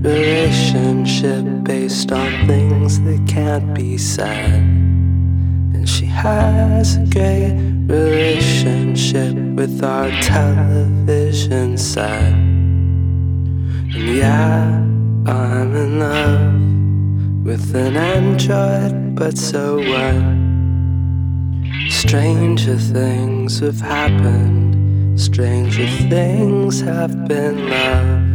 relationship based on things that can't be said. And she has a great relationship with our television set. And yeah, I'm in love with an android, but so what? Stranger things have happened, stranger things have been loved.